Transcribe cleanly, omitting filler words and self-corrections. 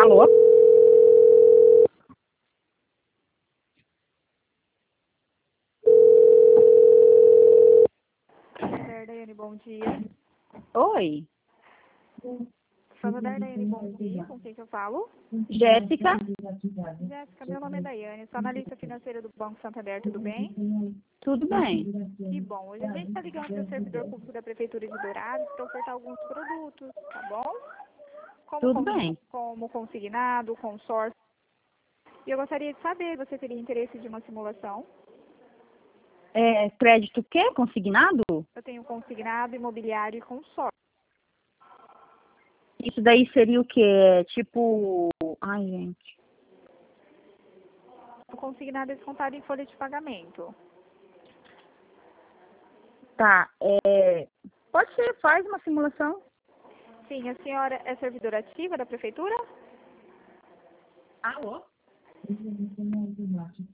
Alô? Daiane, bom dia. Oi, Fala, Daiane, bom dia. Com quem que eu falo? Jéssica. Jéssica, meu nome é Daiane, sou analista financeira do Banco Santander, tudo bem? Tudo bem? Que bom. Hoje a gente está ligando para o servidor público da Prefeitura de Dourados para ofertar alguns produtos, tá bom? Tudo bem. Como consignado, consórcio. E eu gostaria de saber, você teria interesse de uma simulação? Crédito o quê? Consignado? Eu tenho consignado, imobiliário e consórcio. Isso daí seria o quê? Tipo... Ai, gente. O consignado é descontado em folha de pagamento. Tá, pode ser, faz uma simulação. Sim, a senhora é servidora ativa da Prefeitura? Alô?